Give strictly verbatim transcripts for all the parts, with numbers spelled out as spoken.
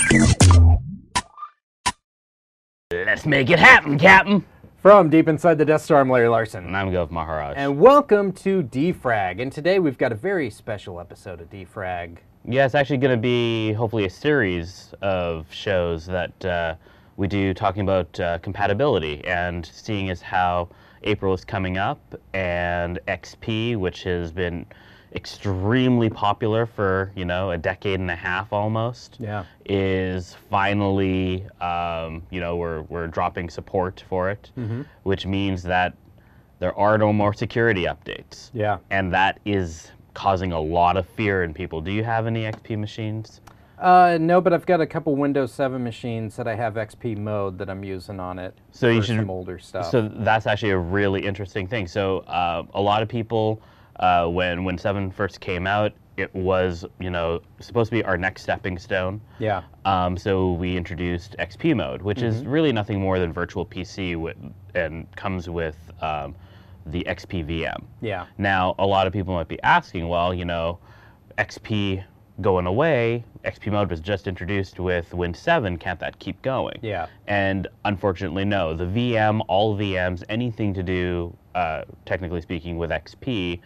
Let's make it happen, Captain! From deep inside the Death Star, I'm Larry Larson. And I'm Gov Maharaj. And welcome to Defrag. And today we've got a very special episode of Defrag. Yeah, it's actually going to be hopefully a series of shows that uh, we do talking about uh, compatibility, and seeing as how April is coming up and X P, which has been extremely popular for, you know, a decade and a half almost, yeah. is finally, um, you know, we're, we're dropping support for it, mm-hmm. which means that there are no more security updates. Yeah. And that is causing a lot of fear in people. Do you have any X P machines? Uh, no, but I've got a couple Windows seven machines that I have X P mode that I'm using on it. So for you should, some older stuff. So that's actually a really interesting thing. So uh, a lot of people, uh, when when seven first came out, it was, you know, supposed to be our next stepping stone. Yeah. Um, so we introduced X P mode, which mm-hmm. is really nothing more than virtual P C with, and comes with um, the X P V M. Yeah. Now, a lot of people might be asking, well, you know, X P going away, X P mode was just introduced with Win seven, can't that keep going? Yeah. And unfortunately, no. The V M, all V Ms, anything to do, uh, technically speaking, with X P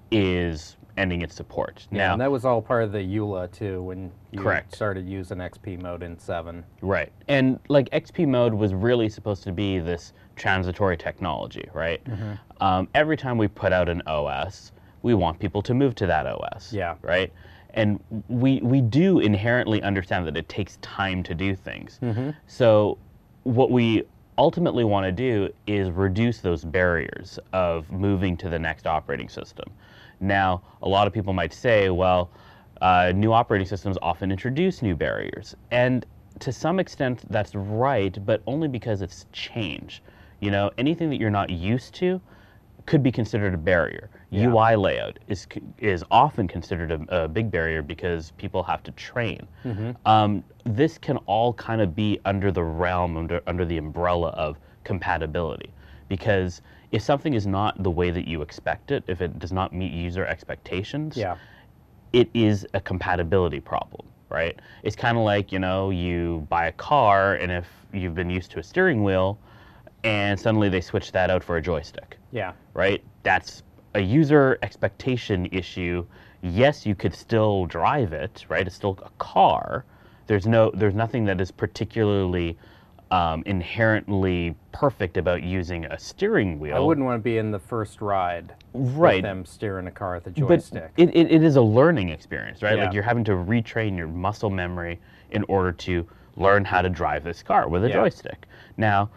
is ending its support. Yeah, now, and that was all part of the E U L A too, when you correct. started using X P mode in seven. Right. And like X P mode was really supposed to be this transitory technology, right? Mm-hmm. Um, every time we put out an O S, we want people to move to that O S. Yeah. Right? And we we do inherently understand that it takes time to do things. Mm-hmm. So what we ultimately want to do is reduce those barriers of moving to the next operating system. Now, a lot of people might say, well, uh, new operating systems often introduce new barriers. And to some extent, that's right, but only because it's change. You know, anything that you're not used to could be considered a barrier. Yeah. U I layout is is often considered a, a big barrier because people have to train. Mm-hmm. Um, this can all kind of be under the realm, under, under the umbrella of compatibility. Because if something is not the way that you expect it, if it does not meet user expectations, yeah. it is a compatibility problem, right? It's kind of like, you know, you buy a car, and if you've been used to a steering wheel, and suddenly they switch that out for a joystick. Yeah. Right? That's a user expectation issue. Yes, you could still drive it, right? It's still a car. There's no, there's nothing that is particularly um, inherently perfect about using a steering wheel. I wouldn't want to be in the first ride right. with them steering a car with a joystick. But it, it, it is a learning experience, right? Yeah. Like you're having to retrain your muscle memory in order to learn how to drive this car with a yeah. joystick. Now,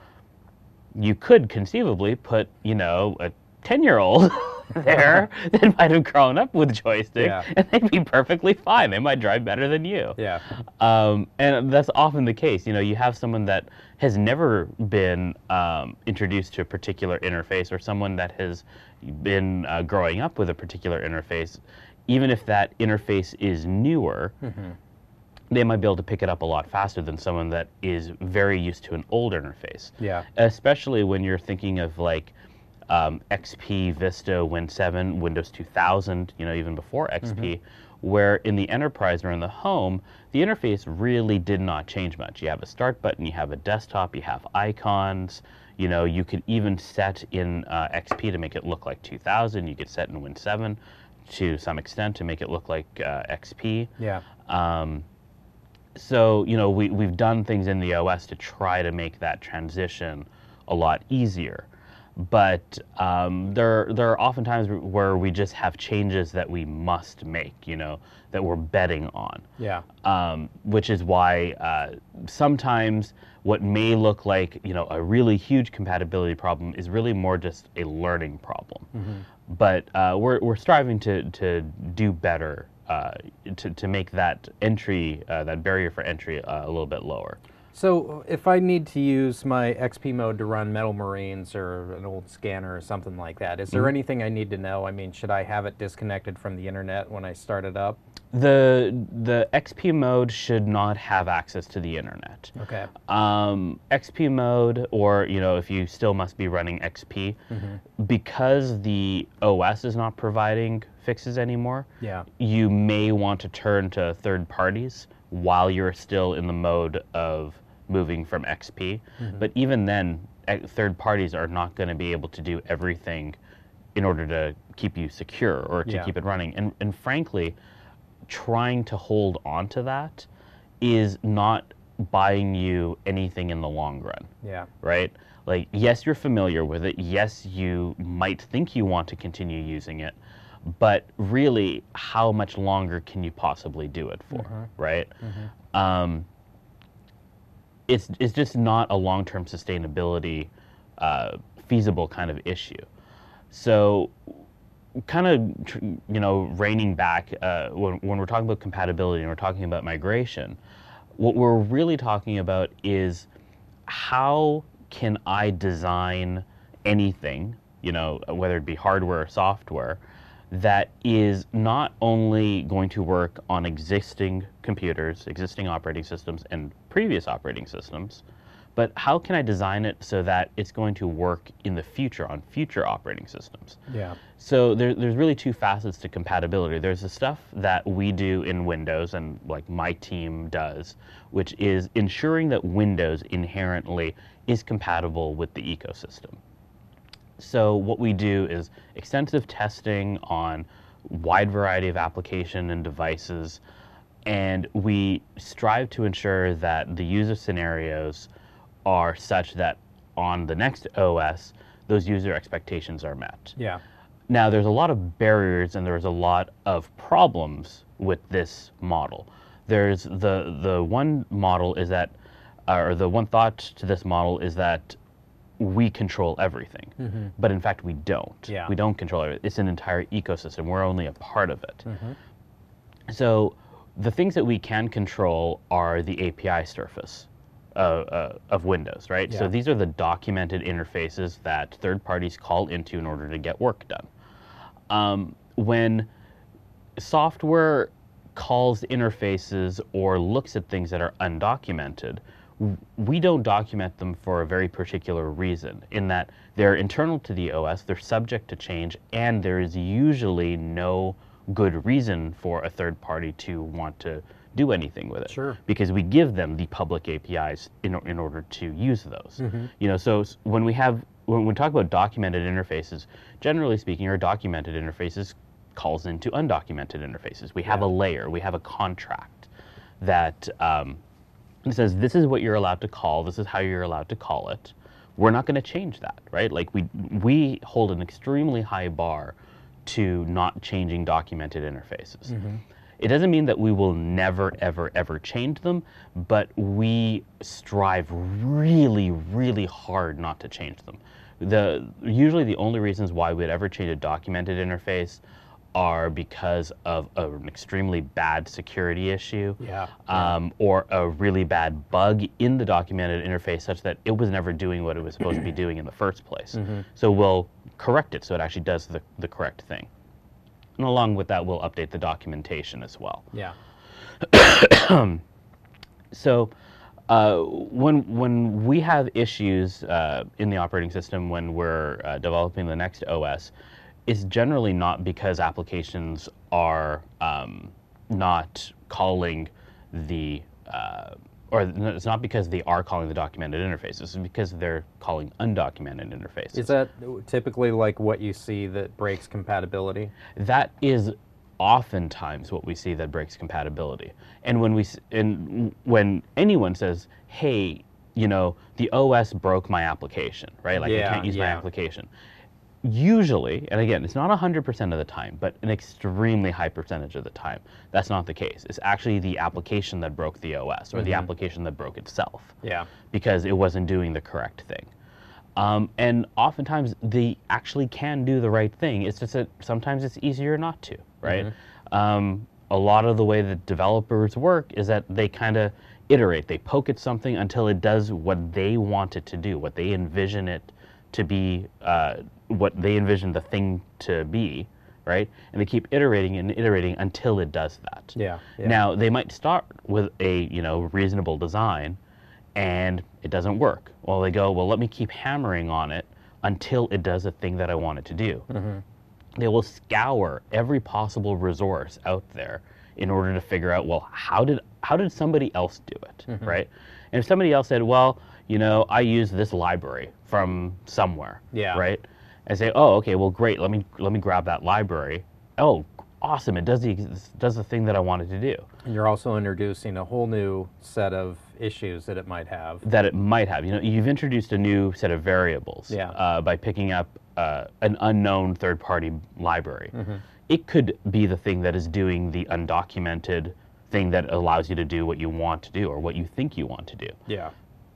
you could conceivably put, you know, a ten-year-old there that might have grown up with joystick, yeah. and they'd be perfectly fine. They might drive better than you. Yeah. Um, and that's often the case. You know, you have someone that has never been um, introduced to a particular interface, or someone that has been uh, growing up with a particular interface. Even if that interface is newer, mm-hmm. they might be able to pick it up a lot faster than someone that is very used to an old interface. Yeah. Especially when you're thinking of like um, X P, Vista, Win seven, Windows two thousand, you know, even before X P, mm-hmm. where in the enterprise or in the home, the interface really did not change much. You have a start button, you have a desktop, you have icons, you know, you could even set in uh, X P to make it look like two thousand, you could set in Win seven to some extent to make it look like uh, X P. Yeah. Um, So, you know, we, we've done things in the O S to try to make that transition a lot easier. But um, there, there are often times where we just have changes that we must make, you know, that we're betting on. Yeah. Um, which is why uh, sometimes what may look like, you know, a really huge compatibility problem is really more just a learning problem. Mm-hmm. But uh, we're, we're striving to, to do better Uh, to, to make that entry, uh, that barrier for entry uh, a little bit lower. So if I need to use my X P mode to run Metal Marines or an old scanner or something like that, is there mm-hmm. anything I need to know? I mean, should I have it disconnected from the internet when I start it up? The the X P mode should not have access to the internet. Okay. Um, X P mode, or you know, if you still must be running X P, mm-hmm. because the O S is not providing fixes anymore. Yeah. You may want to turn to third parties while you're still in the mode of moving from X P. Mm-hmm. But even then, third parties are not going to be able to do everything in order to keep you secure or to yeah. keep it running. And, and frankly, trying to hold on to that is not buying you anything in the long run. Yeah. Right? Like, yes, you're familiar with it. Yes, you might think you want to continue using it, but really, how much longer can you possibly do it for, mm-hmm. right? Mm-hmm. Um, it's, it's just not a long-term sustainability uh, feasible kind of issue. So kind of, you know, reining back, uh, when, when we're talking about compatibility and we're talking about migration, what we're really talking about is how can I design anything, you know, whether it be hardware or software, that is not only going to work on existing computers, existing operating systems, and previous operating systems, but how can I design it so that it's going to work in the future on future operating systems? Yeah. So there, there's really two facets to compatibility. There's the stuff that we do in Windows, and like my team does, which is ensuring that Windows inherently is compatible with the ecosystem. So what we do is extensive testing on a wide variety of application and devices, and we strive to ensure that the user scenarios are such that on the next O S, those user expectations are met. Yeah. Now, there's a lot of barriers and there's a lot of problems with this model. There's the the one model is that, or the one thought to this model is that we control everything, mm-hmm. but in fact we don't. Yeah. We don't control it. It's an entire ecosystem. We're only a part of it. Mm-hmm. So the things that we can control are the A P I surface uh, uh, of Windows, right? Yeah. So these are the documented interfaces that third parties call into in order to get work done. Um, when software calls interfaces or looks at things that are undocumented, we don't document them for a very particular reason, in that they're internal to the O S, they're subject to change, and there is usually no good reason for a third party to want to do anything with it. Sure. Because we give them the public A P Is in, in order to use those. Mm-hmm. You know, so when we have, when we talk about documented interfaces, generally speaking, our documented interfaces calls into undocumented interfaces. We have yeah. a layer, we have a contract that um, it says this is what you're allowed to call, this is how you're allowed to call it. We're not going to change that, right? Like we we hold an extremely high bar to not changing documented interfaces. Mm-hmm. It doesn't mean that we will never, ever, ever change them, but we strive really, really hard not to change them. The usually the only reasons why we'd ever change a documented interface are because of a, an extremely bad security issue, yeah, um, yeah. or a really bad bug in the documented interface such that it was never doing what it was supposed to be doing in the first place. Mm-hmm. So we'll correct it so it actually does the, the correct thing. And along with that, we'll update the documentation as well. Yeah. So uh, when, when we have issues uh, in the operating system when we're uh, developing the next O S, it's generally not because applications are um, not calling the, uh, or it's not because they are calling the documented interfaces, it's because they're calling undocumented interfaces. Is that typically like what you see that breaks compatibility? That is oftentimes what we see that breaks compatibility. And when we, and when anyone says, hey, you know, the O S broke my application, right? Like yeah, I can't use yeah. my application. Usually, and again, it's not one hundred percent of the time, but an extremely high percentage of the time, that's not the case. It's actually the application that broke the O S, or mm-hmm. the application that broke itself. Yeah. Because it wasn't doing the correct thing. Um, and oftentimes, they actually can do the right thing. It's just that sometimes it's easier not to, right? Mm-hmm. Um, a lot of the way that developers work is that they kind of iterate. They poke at something until it does what they want it to do, what they envision it to be, uh, what they envision the thing to be, right? And they keep iterating and iterating until it does that. Yeah, yeah. Now, they might start with a, you know, reasonable design and it doesn't work. Well, they go, well, let me keep hammering on it until it does the thing that I want it to do. Mm-hmm. They will scour every possible resource out there in order to figure out, well, how did how did somebody else do it, mm-hmm. right? And if somebody else said, well, you know, I use this library from somewhere, yeah. right? And say, oh, okay, well, great. Let me let me grab that library. Oh, awesome! It does the does the thing that I wanted to do. And you're also introducing a whole new set of issues that it might have. That it might have. You know, you've introduced a new set of variables yeah. uh, by picking up uh, an unknown third-party library. Mm-hmm. It could be the thing that is doing the undocumented thing that allows you to do what you want to do or what you think you want to do. Yeah.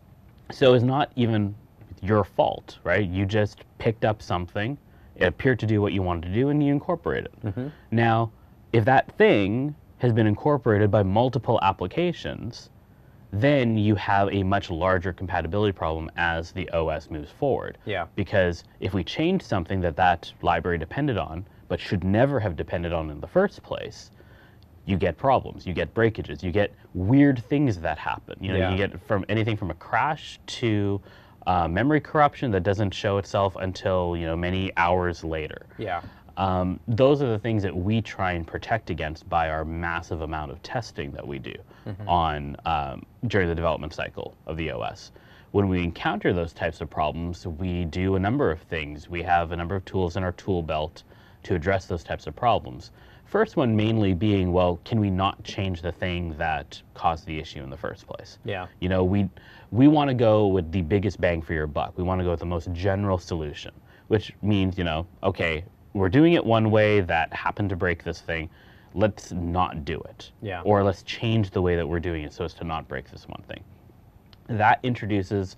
So it's not even your fault, right? You just picked up something, it appeared to do what you wanted to do, and you incorporate it. Mm-hmm. Now, if that thing has been incorporated by multiple applications, then you have a much larger compatibility problem as the O S moves forward. Yeah. Because if we change something that that library depended on, but should never have depended on in the first place, you get problems, you get breakages, you get weird things that happen. You know, yeah. you get from anything from a crash to uh, memory corruption that doesn't show itself until, you know, many hours later. Yeah. Um, those are the things that we try and protect against by our massive amount of testing that we do mm-hmm. on um, during the development cycle of the O S. When we encounter those types of problems, we do a number of things. We have a number of tools in our tool belt to address those types of problems. First one mainly being, well, can we not change the thing that caused the issue in the first place? Yeah. You know, we we want to go with the biggest bang for your buck. We want to go with the most general solution, which means, you know, okay, we're doing it one way that happened to break this thing. Let's not do it. Yeah. Or let's change the way that we're doing it so as to not break this one thing. That introduces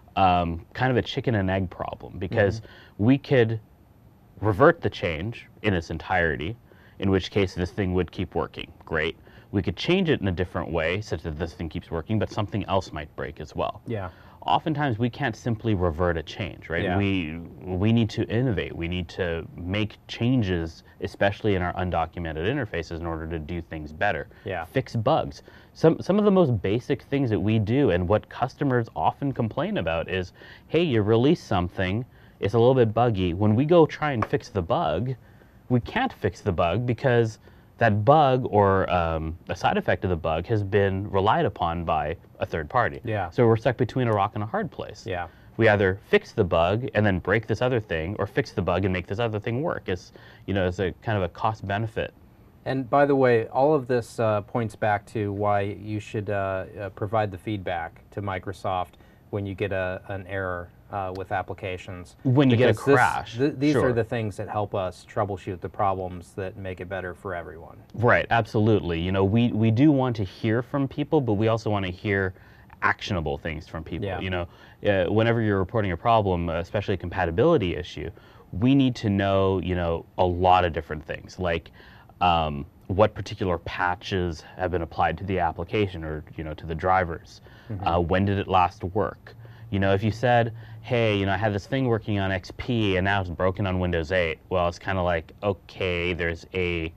um, kind of a chicken and egg problem because mm-hmm. we could revert the change in its entirety, in which case this thing would keep working. Great. We could change it in a different way such that this thing keeps working, but something else might break as well. Yeah. Oftentimes we can't simply revert a change, right? Yeah. We we need to innovate. We need to make changes, especially in our undocumented interfaces, in order to do things better. Yeah. Fix bugs. Some some of the most basic things that we do and what customers often complain about is, hey, you release something, it's a little bit buggy. When we go try and fix the bug, we can't fix the bug because that bug or um, a side effect of the bug has been relied upon by a third party. Yeah. So we're stuck between a rock and a hard place. Yeah. We either fix the bug and then break this other thing, or fix the bug and make this other thing work. It's, you know, it's a kind of a cost benefit. And by the way, all of this uh, points back to why you should uh, uh, provide the feedback to Microsoft when you get a, an error uh, with applications. When you because get a crash. This, th these sure. are the things that help us troubleshoot the problems that make it better for everyone. Right, absolutely. You know, we, we do want to hear from people, but we also want to hear actionable things from people. Yeah. You know, uh, whenever you're reporting a problem, especially a compatibility issue, we need to know, you know, a lot of different things, like um, what particular patches have been applied to the application or, you know, to the drivers. Mm-hmm. uh, when did it last work? You know, if you said, hey, you know, I had this thing working on X P and now it's broken on Windows eight, well, it's kind of like, okay, there's a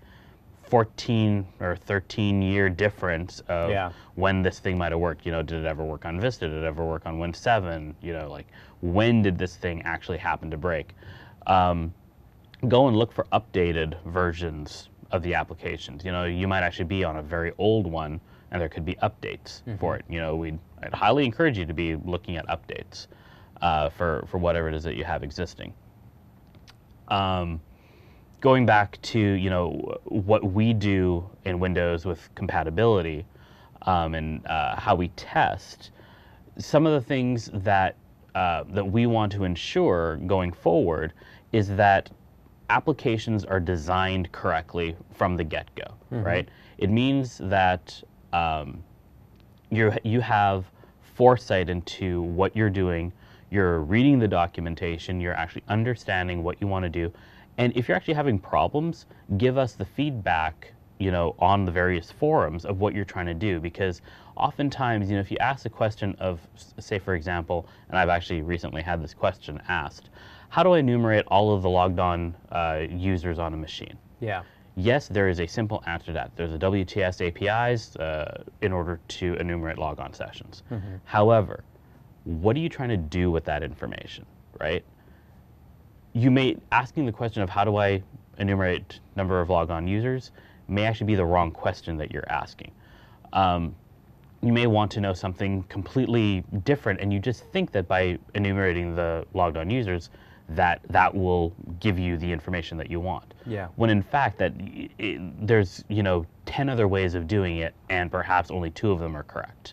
fourteen or thirteen year difference of yeah. when this thing might have worked. You know, did it ever work on Vista? Did it ever work on Win seven? You know, like, when did this thing actually happen to break? Um, go and look for updated versions of the applications. You know, you might actually be on a very old one and there could be updates mm-hmm. for it. You know, we'd I'd highly encourage you to be looking at updates uh, for, for whatever it is that you have existing. Um, going back to, you know, what we do in Windows with compatibility um, and uh, how we test, some of the things that, uh, that we want to ensure going forward is that applications are designed correctly from the get-go, mm-hmm. right? It means that um, you you have foresight into what you're doing, you're reading the documentation, you're actually understanding what you want to do, and if you're actually having problems, give us the feedback, you know, on the various forums of what you're trying to do, because oftentimes, you know, if you ask a question of, say for example, and I've actually recently had this question asked, how do I enumerate all of the logged on uh, users on a machine? Yeah. Yes, there is a simple answer to that. There's a W T S A P Is uh, in order to enumerate logon sessions. Mm-hmm. However, what are you trying to do with that information, right? You may, asking the question of how do I enumerate number of logon users may actually be the wrong question that you're asking. Um, you may want to know something completely different, and you just think that by enumerating the logged on users, that that will give you the information that you want. Yeah. When in fact that it, there's you know ten other ways of doing it, and perhaps only two of them are correct.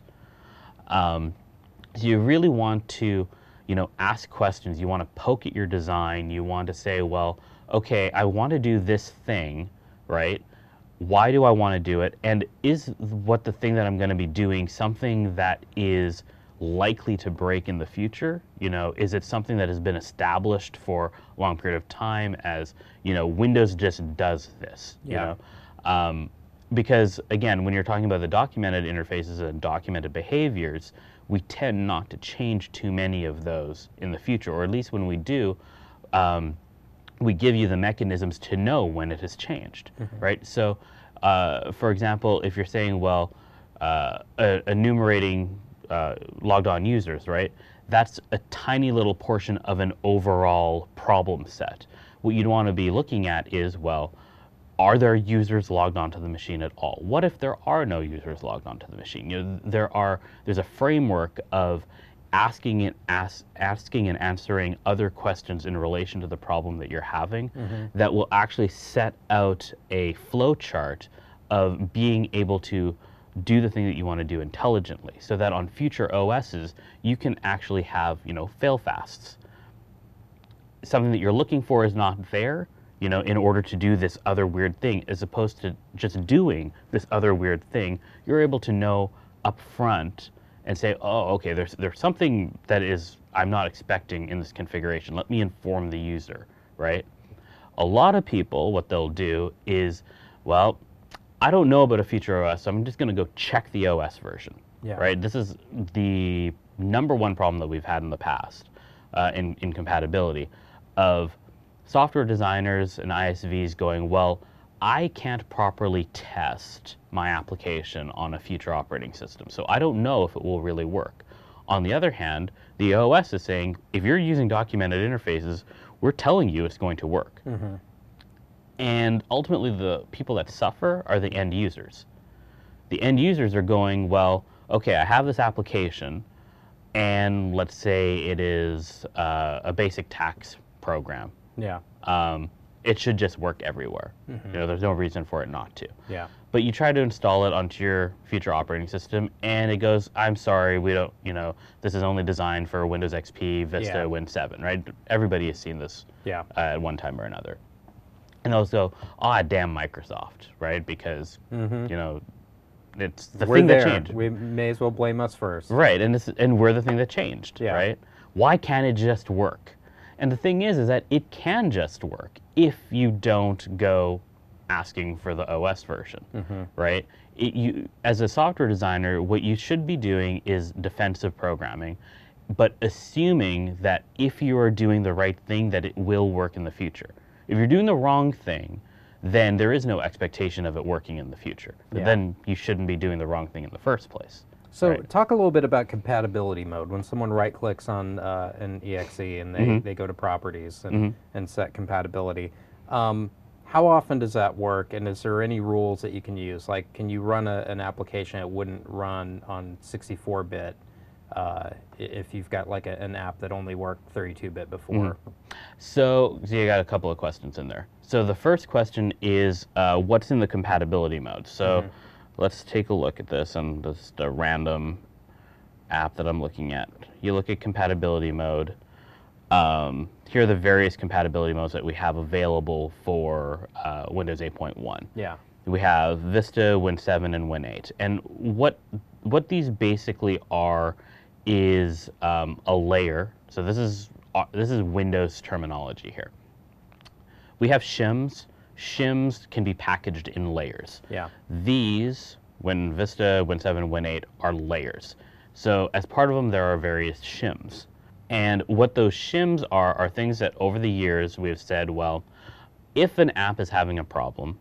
Um, so you really want to you know ask questions. You want to poke at your design. You want to say, well, okay, I want to do this thing, right? Why do I want to do it? And is what the thing that I'm going to be doing something that is likely to break in the future? You know, is it something that has been established for a long period of time as, you know, Windows just does this, you Yeah. know? Um, because again, when you're talking about the documented interfaces and documented behaviors, we tend not to change too many of those in the future, or at least when we do, um, we give you the mechanisms to know when it has changed, mm-hmm. right? So, uh, for example, if you're saying, well, uh, uh, enumerating uh, logged on users, right? That's a tiny little portion of an overall problem set. What you'd want to be looking at is, well, are there users logged onto the machine at all? What if there are no users logged onto the machine? You know, there are, there's a framework of asking and ask, asking and answering other questions in relation to the problem that you're having, mm-hmm. that will actually set out a flow chart of being able to do the thing that you want to do intelligently, so that on future O Ss you can actually have you know fail fasts. Something that you're looking for is not there, you know, in order to do this other weird thing, as opposed to just doing this other weird thing. You're able to know up front and say, oh, okay, there's there's something that is I'm not expecting in this configuration. Let me inform the user, right? A lot of people, what they'll do is, well, I don't know about a future O S, so I'm just going to go check the O S version, yeah. right? This is the number one problem that we've had in the past uh, in, in compatibility, of software designers and I S Vs going, well, I can't properly test my application on a future operating system, so I don't know if it will really work. On the other hand, the O S is saying, if you're using documented interfaces, we're telling you it's going to work. Mm-hmm. And ultimately, the people that suffer are the end users. The end users are going, well, okay, I have this application, and let's say it is uh, a basic tax program. Yeah. Um, it should just work everywhere. Mm-hmm. You know, there's no reason for it not to. Yeah. But you try to install it onto your future operating system, and it goes, I'm sorry, we don't, you know, this is only designed for Windows X P, Vista, yeah. Win seven, right? Everybody has seen this yeah. uh, at one time or another. And they'll go, ah, damn Microsoft, right? Because, mm-hmm. you know, it's the we're thing there. that changed. We may as well blame us first. Right, and, this, and we're the thing that changed, yeah. right? Why can't it just work? And the thing is, is that it can just work if you don't go asking for the O S version, mm-hmm. right? It, you, as a software designer, what you should be doing is defensive programming, but assuming that if you are doing the right thing, that it will work in the future. If you're doing the wrong thing, then there is no expectation of it working in the future. Yeah. Then you shouldn't be doing the wrong thing in the first place. So right? Talk a little bit about compatibility mode. When someone right-clicks on uh, an E X E and they, mm-hmm. they go to properties and, mm-hmm. and set compatibility, um, how often does that work, and is there any rules that you can use? Like, can you run a, an application that wouldn't run on sixty-four bit uh, if you've got like a, an app that only worked thirty-two bit before? Mm-hmm. So, so you got a couple of questions in there. So the first question is, uh, what's in the compatibility mode? So mm-hmm. let's take a look at this on just a random app that I'm looking at. You look at compatibility mode. Um, here are the various compatibility modes that we have available for uh, Windows eight point one. Yeah. We have Vista, Win seven, and Win eight. And what what these basically are is um, a layer. So this is uh, this is Windows terminology here. We have shims. Shims can be packaged in layers. Yeah. These, Win Vista, Win seven, Win eight, are layers. So as part of them, there are various shims. And what those shims are, are things that over the years we have said, well, if an app is having a problem,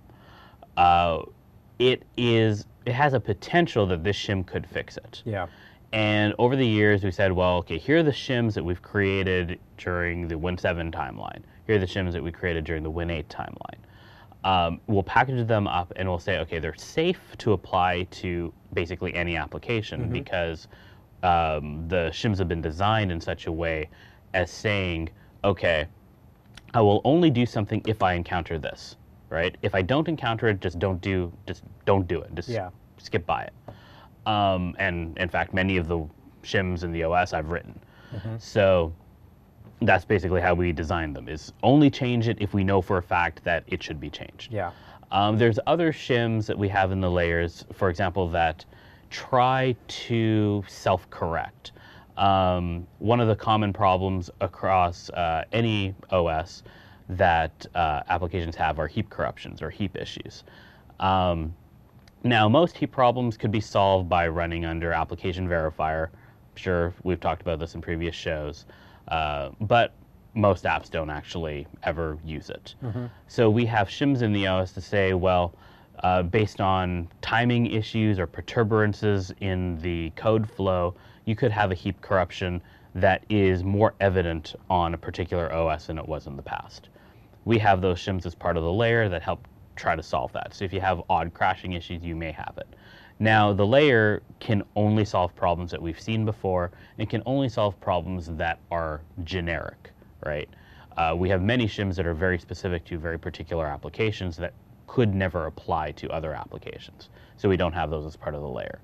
uh, it is it has a potential that this shim could fix it. Yeah. And over the years we said, well, okay, here are the shims that we've created during the Win seven timeline. Here are the shims that we created during the Win eight timeline. Um, we'll package them up and we'll say, okay, they're safe to apply to basically any application Mm-hmm. because um, the shims have been designed in such a way as saying, okay, I will only do something if I encounter this, right? If I don't encounter it, just don't do, just don't do it. Just Yeah. skip by it. Um, and in fact, many of the shims in the O S I've written. Mm-hmm. So that's basically how we design them, is only change it if we know for a fact that it should be changed. Yeah. Um, there's other shims that we have in the layers, for example, that try to self-correct. Um, one of the common problems across uh, any O S that uh, applications have are heap corruptions or heap issues. Um, now, most heap problems could be solved by running under application verifier. Sure, we've talked about this in previous shows. Uh, but most apps don't actually ever use it. Mm-hmm. So we have shims in the O S to say, well, uh, based on timing issues or perturbances in the code flow, you could have a heap corruption that is more evident on a particular O S than it was in the past. We have those shims as part of the layer that help try to solve that. So if you have odd crashing issues, you may have it. Now, the layer can only solve problems that we've seen before and can only solve problems that are generic, right? Uh, we have many shims that are very specific to very particular applications that could never apply to other applications. So we don't have those as part of the layer.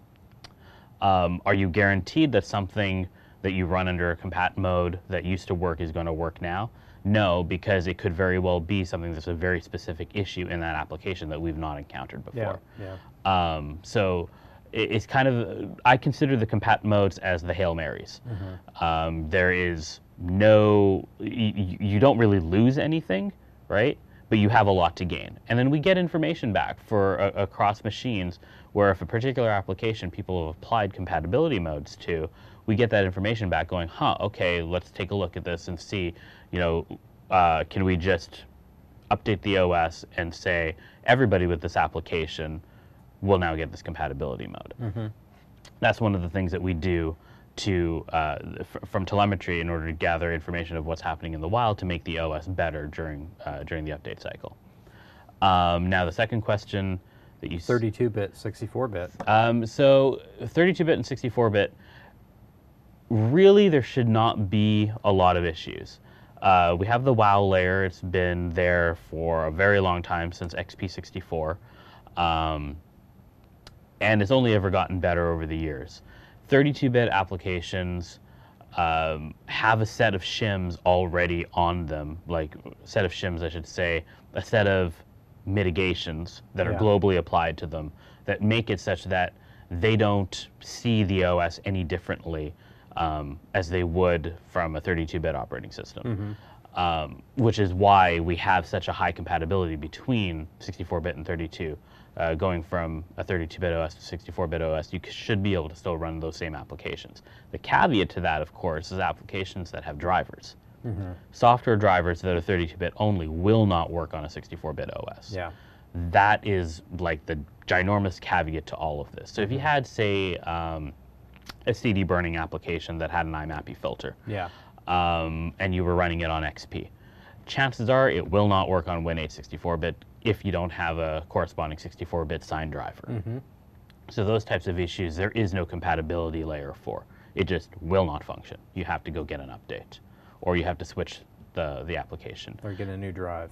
Um, are you guaranteed that something that you run under a compat mode that used to work is going to work now? No, because it could very well be something that's a very specific issue in that application that we've not encountered before. Yeah, yeah. Um, so it, it's kind of, I consider the compat modes as the Hail Marys. Mm-hmm. Um, there is no, you, you don't really lose anything, right? But you have a lot to gain. And then we get information back for uh, across machines where if a particular application people have applied compatibility modes to, we get that information back going, huh, okay, let's take a look at this and see, you know, uh, can we just update the O S and say everybody with this application will now get this compatibility mode. Mm-hmm. That's one of the things that we do to uh, f from telemetry in order to gather information of what's happening in the wild to make the O S better during uh, during the update cycle. Um, now the second question that you thirty-two bit, sixty-four bit. Um, so thirty-two bit and sixty-four bit, really there should not be a lot of issues. Uh, we have the WoW layer. It's been there for a very long time, since X P sixty-four. Um, and it's only ever gotten better over the years. thirty-two bit applications um, have a set of shims already on them, like a set of shims, I should say, a set of mitigations that are Yeah. globally applied to them that make it such that they don't see the O S any differently um, as they would from a thirty-two bit operating system. Mm-hmm. Um, which is why we have such a high compatibility between sixty-four bit and thirty-two. Uh, going from a thirty-two bit O S to sixty-four bit O S, you c- should be able to still run those same applications. The caveat to that, of course, is applications that have drivers. Mm-hmm. Software drivers that are thirty-two bit only will not work on a sixty-four bit O S. Yeah. That is like the ginormous caveat to all of this. So if you had, say, um, a C D burning application that had an I MAPI filter, Yeah. um, and you were running it on X P, chances are it will not work on Win eight sixty-four bit if you don't have a corresponding sixty-four bit signed driver. Mm-hmm. So those types of issues, there is no compatibility layer for. It just will not function. You have to go get an update, or you have to switch the, the application. Or get a new drive.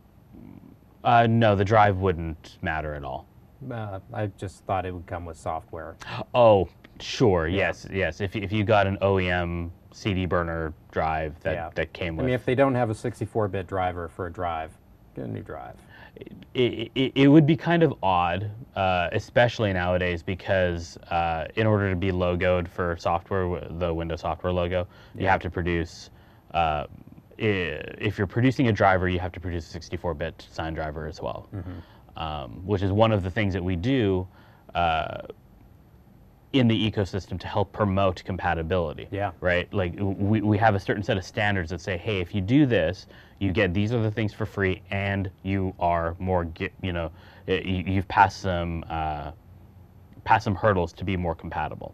Uh, no, the drive wouldn't matter at all. Uh, I just thought it would come with software. Oh, sure, Yeah. yes, yes. If, if you got an O E M C D burner drive that, Yeah. that came I with mean, if they don't have a sixty-four bit driver for a drive, get a new drive. It, it, it would be kind of odd, uh, especially nowadays, because uh, in order to be logoed for software, the Windows software logo, you Yeah. have to produce, uh, i- if you're producing a driver, you have to produce a sixty-four bit signed driver as well, Mm-hmm. um, which is one of the things that we do uh, in the ecosystem to help promote compatibility. Yeah. Right? Like we, we have a certain set of standards that say, hey, if you do this, you get these other things for free, and you are more, get, you know, you, you've passed some, uh, passed some hurdles to be more compatible.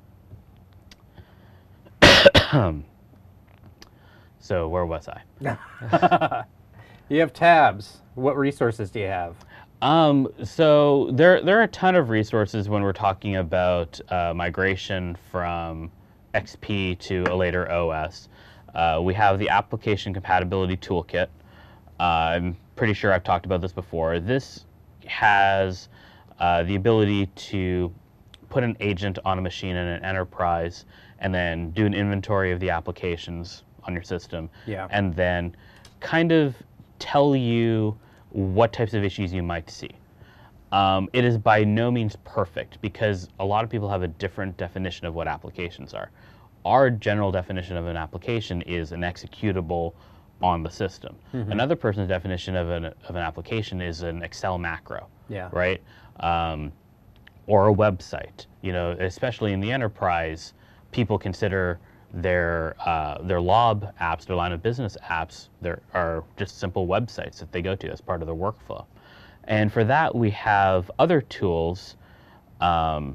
So where was I? You have tabs. What resources do you have? Um, so there, there are a ton of resources when we're talking about uh, migration from X P to a later O S. Uh, we have the Application Compatibility Toolkit. Uh, I'm pretty sure I've talked about this before. This has uh, the ability to put an agent on a machine in an enterprise and then do an inventory of the applications on your system. Yeah. And then kind of tell you what types of issues you might see. Um, it is by no means perfect because a lot of people have a different definition of what applications are. Our general definition of an application is an executable on the system. Mm-hmm. Another person's definition of an, of an application is an Excel macro, yeah. right? Um, or a website. You know, especially in the enterprise, people consider their uh, their L O B apps, their line of business apps, there are just simple websites that they go to as part of their workflow. And for that, we have other tools. Um,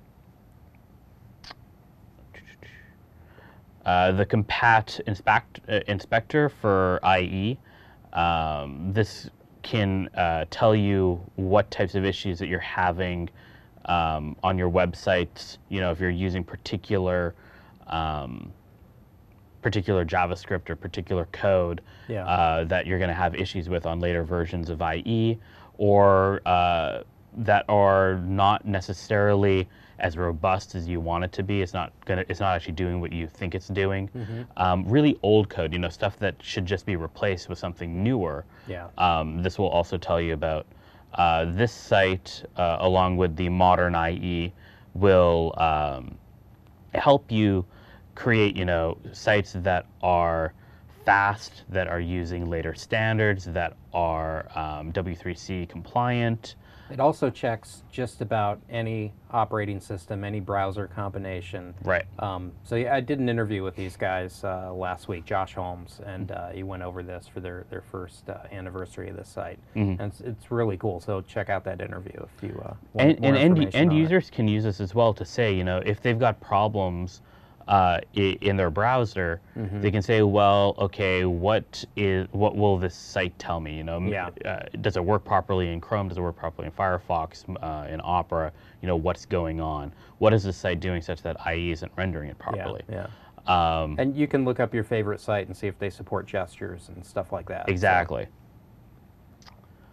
uh, the Compat inspect, uh, Inspector for I E. Um, this can uh, tell you what types of issues that you're having um, on your websites. You know, if you're using particular um, particular JavaScript or particular code yeah. uh, that you're going to have issues with on later versions of I E, or uh, that are not necessarily as robust as you want it to be. It's not gonna. It's not actually doing what you think it's doing. Mm-hmm. Um, really old code, you know, stuff that should just be replaced with something newer. Yeah. Um, this will also tell you about. Uh, this site, uh, along with the modern I E, will um, help you create, you know, sites that are fast, that are using later standards, that are um, W three C compliant. It also checks just about any operating system, any browser combination. Right. Um, so yeah, I did an interview with these guys uh, last week, Josh Holmes, and uh, he went over this for their, their first uh, anniversary of the site. Mm-hmm. And it's, it's really cool, so check out that interview if you uh, want and, more and information end, end on users it. can use this as well to say, you know, if they've got problems uh, in their browser, mm-hmm. they can say, well, okay, what is what will this site tell me? You know, yeah. uh, does it work properly in Chrome? Does it work properly in Firefox? Uh, in Opera? You know, what's going on? What is this site doing such that I E isn't rendering it properly? Yeah. yeah. Um, and you can look up your favorite site and see if they support gestures and stuff like that. Exactly. So.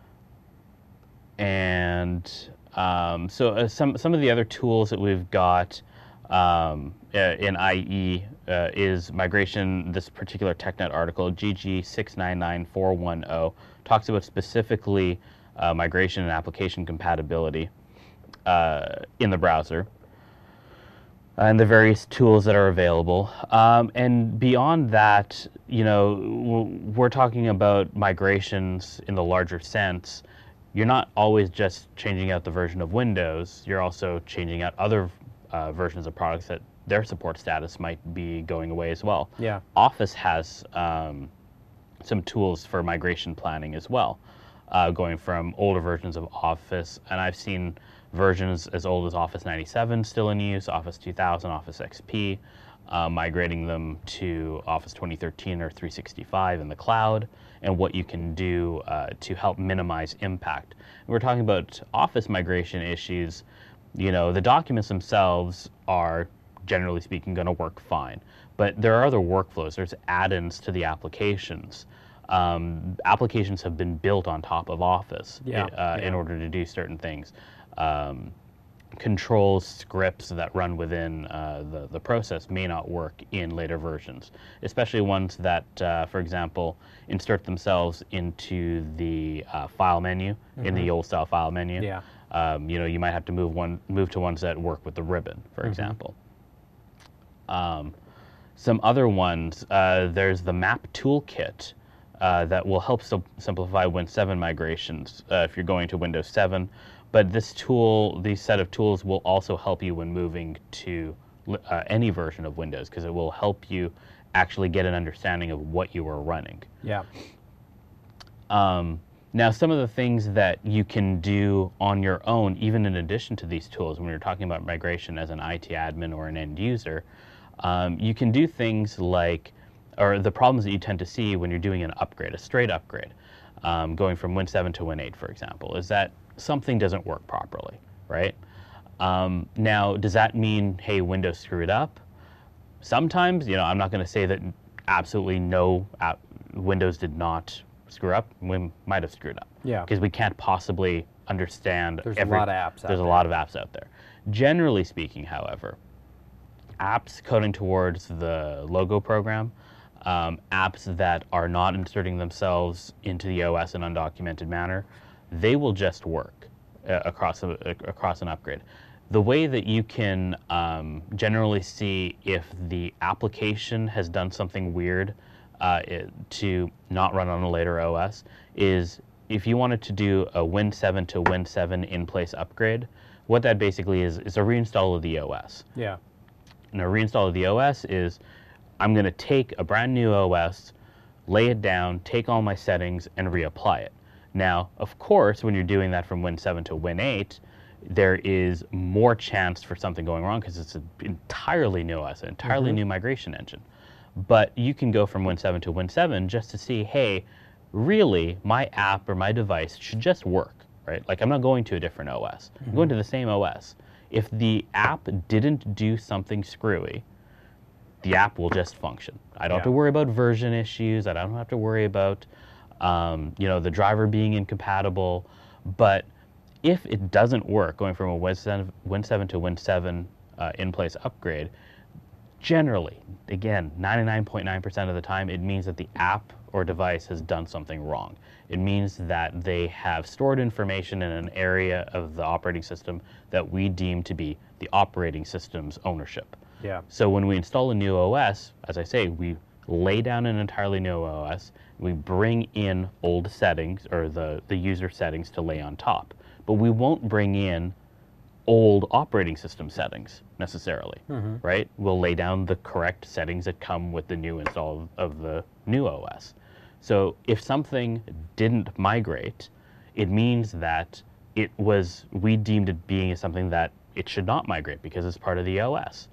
And um, so uh, some some of the other tools that we've got. Um, uh, in I E uh, is migration. This particular TechNet article, G G six nine nine four one zero, talks about specifically uh, migration and application compatibility uh, in the browser and the various tools that are available. Um, and beyond that, you know, we're talking about migrations in the larger sense. You're not always just changing out the version of Windows. You're also changing out other Uh, versions of products that their support status might be going away as well. Yeah. Office has um, some tools for migration planning as well, uh, going from older versions of Office, and I've seen versions as old as Office ninety-seven still in use, Office two thousand, Office X P, uh, migrating them to Office twenty thirteen or three sixty-five in the cloud, and what you can do uh, to help minimize impact. And we're talking about Office migration issues. You know, the documents themselves are, generally speaking, going to work fine. But there are other workflows. There's add-ins to the applications. Um, applications have been built on top of Office yeah, uh, yeah. in order to do certain things. Um, controls, scripts that run within uh, the, the process may not work in later versions, especially ones that, uh, for example, insert themselves into the uh, file menu, mm-hmm. in the old-style file menu. Yeah. Um, you know, you might have to move one, move to ones that work with the ribbon, for mm-hmm. example. Um, some other ones, uh, there's the Map Toolkit uh, that will help sim- simplify Win seven migrations uh, if you're going to Windows seven. But this tool, these set of tools will also help you when moving to uh, any version of Windows, because it will help you actually get an understanding of what you are running. Yeah. Um, Now, some of the things that you can do on your own, even in addition to these tools, when you're talking about migration as an I T admin or an end user, um, you can do things like, or the problems that you tend to see when you're doing an upgrade, a straight upgrade. um, going from Win seven to Win eight, for example, is that something doesn't work properly, right? Um, now, does that mean, hey, Windows screwed up? Sometimes, you know, I'm not going to say that absolutely no app, Windows did not screw up. We might have screwed up. Yeah. Because we can't possibly understand. There's every, a lot of apps out There's there. a lot of apps out there. Generally speaking, however, apps coding towards the logo program, um, apps that are not inserting themselves into the O S in an undocumented manner, they will just work uh, across a, across an upgrade. The way that you can um, generally see if the application has done something weird uh, it, to not run on a later O S is if you wanted to do a Win seven to Win seven in-place upgrade, what that basically is is a reinstall of the O S. Yeah. And a reinstall of the O S is I'm going to take a brand new O S, lay it down, take all my settings, and reapply it. Now, of course, when you're doing that from Win seven to Win eight, there is more chance for something going wrong because it's an entirely new O S, an entirely mm-hmm. new migration engine. But you can go from Win seven to Win seven just to see, hey, really, my app or my device should just work, right? Like, I'm not going to a different O S. Mm-hmm. I'm going to the same O S. If the app didn't do something screwy, the app will just function. I don't yeah. have to worry about version issues. I don't have to worry about, um, you know, the driver being incompatible. But if it doesn't work, going from a Win seven, Win seven to Win seven uh, in-place upgrade, generally, again, ninety-nine point nine percent of the time, it means that the app or device has done something wrong. It means that they have stored information in an area of the operating system that we deem to be the operating system's ownership. Yeah. So when we install a new O S, as I say, we lay down an entirely new O S, we bring in old settings, or the, the user settings to lay on top. But we won't bring in old operating system settings necessarily, mm-hmm. right? We'll lay down the correct settings that come with the new install of the new O S. So if something didn't migrate, it means that it was, we deemed it being something that it should not migrate because it's part of the O S.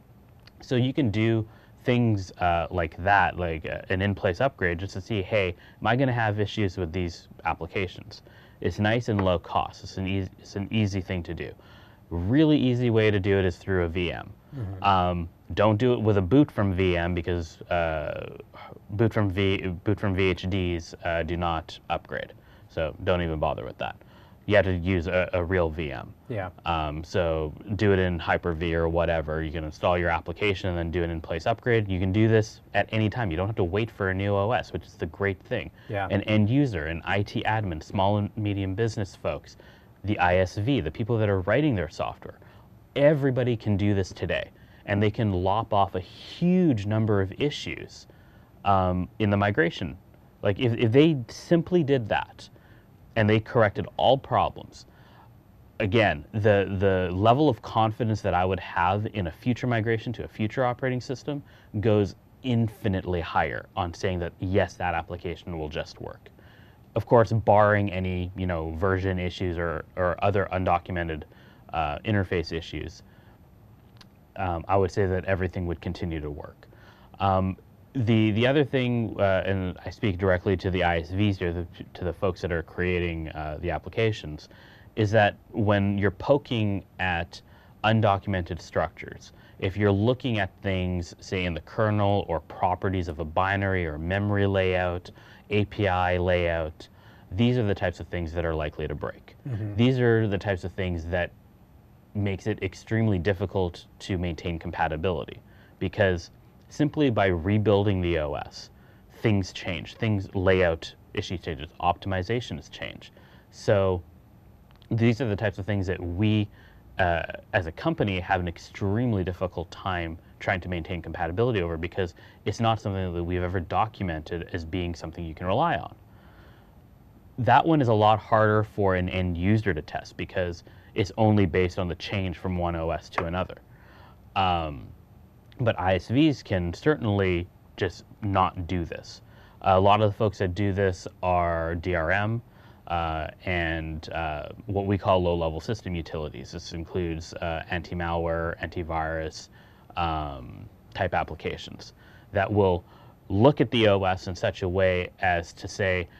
So you can do things uh, like that, like uh, an in-place upgrade, just to see, hey, am I going to have issues with these applications? It's nice and low cost. It's an easy, it's an easy thing to do. Really easy way to do it is through a V M. Mm-hmm. Um, don't do it with a boot from V M because uh, boot from v, boot from V H Ds uh, do not upgrade. So don't even bother with that. You have to use a, a real V M. Yeah. Um, so do it in Hyper-V or whatever. You can install your application and then do an in-place upgrade. You can do this at any time. You don't have to wait for a new O S, which is the great thing. Yeah. An end user, an I T admin, small and medium business folks, the I S V, the people that are writing their software, everybody can do this today. And they can lop off a huge number of issues um, in the migration. Like if, if they simply did that, and they corrected all problems, again, the, the level of confidence that I would have in a future migration to a future operating system goes infinitely higher on saying that, yes, that application will just work. Of course, barring any, you know, version issues or, or other undocumented uh, interface issues, um, I would say that everything would continue to work. Um, The the other thing, uh, and I speak directly to the I S Vs here, the, to the folks that are creating uh, the applications, is that when you're poking at undocumented structures, if you're looking at things, say in the kernel or properties of a binary or memory layout, A P I layout, these are the types of things that are likely to break. Mm-hmm. These are the types of things that makes it extremely difficult to maintain compatibility, because simply by rebuilding the O S, things change. Things, layout issue changes, optimizations change. So these are the types of things that we, uh, as a company, have an extremely difficult time trying to maintain compatibility over, because it's not something that we've ever documented as being something you can rely on. That one is a lot harder for an end user to test because it's only based on the change from one O S to another. Um, But I S Vs can certainly just not do this. A lot of the folks that do this are D R M uh, and uh, what we call low-level system utilities. This includes uh, anti-malware, antivirus um, type applications that will look at the O S in such a way as to say,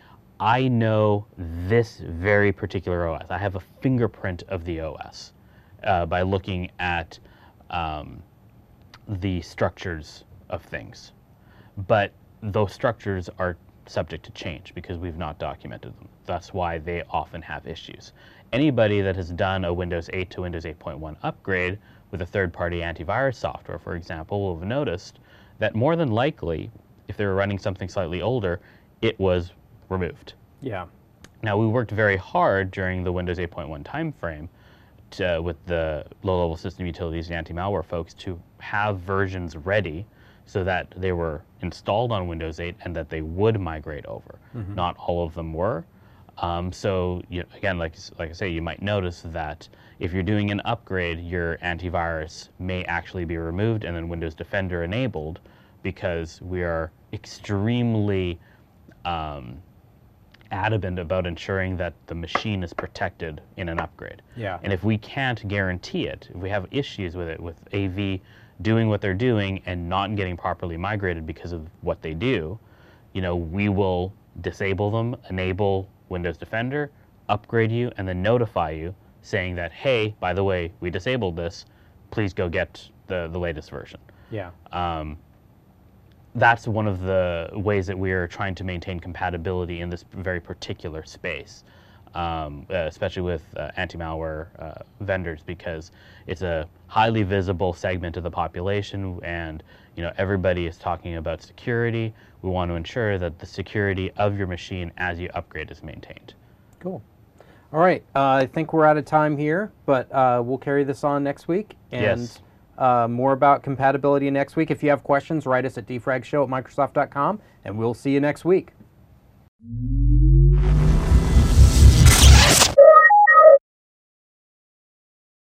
I know this very particular O S. I have a fingerprint of the O S uh, by looking at um, the structures of things. But those structures are subject to change because we've not documented them. That's why they often have issues. Anybody that has done a Windows eight to Windows eight point one upgrade with a third-party antivirus software, for example, will have noticed that more than likely, if they were running something slightly older, it was removed. Yeah. Now, we worked very hard during the Windows eight point one timeframe to, with the low-level system utilities and anti-malware folks to have versions ready so that they were installed on Windows eight and that they would migrate over. Mm-hmm. Not all of them were. Um, so you, again, like, like I say, you might notice that if you're doing an upgrade, your antivirus may actually be removed and then Windows Defender enabled, because we are extremely um, adamant about ensuring that the machine is protected in an upgrade. Yeah. And if we can't guarantee it, if we have issues with it, with A V doing what they're doing and not getting properly migrated because of what they do, you know, we will disable them, enable Windows Defender, upgrade you, and then notify you saying that, hey, by the way, we disabled this, please go get the, the latest version. Yeah. Um, that's one of the ways that we are trying to maintain compatibility in this very particular space, um, uh, especially with uh, anti-malware uh, vendors, because it's a highly visible segment of the population, and you know everybody is talking about security. We want to ensure that the security of your machine as you upgrade is maintained. Cool. All right, uh, I think we're out of time here, but uh, we'll carry this on next week. And Yes. Uh, more about compatibility next week. If you have questions, write us at d frag show at microsoft dot com, and we'll see you next week.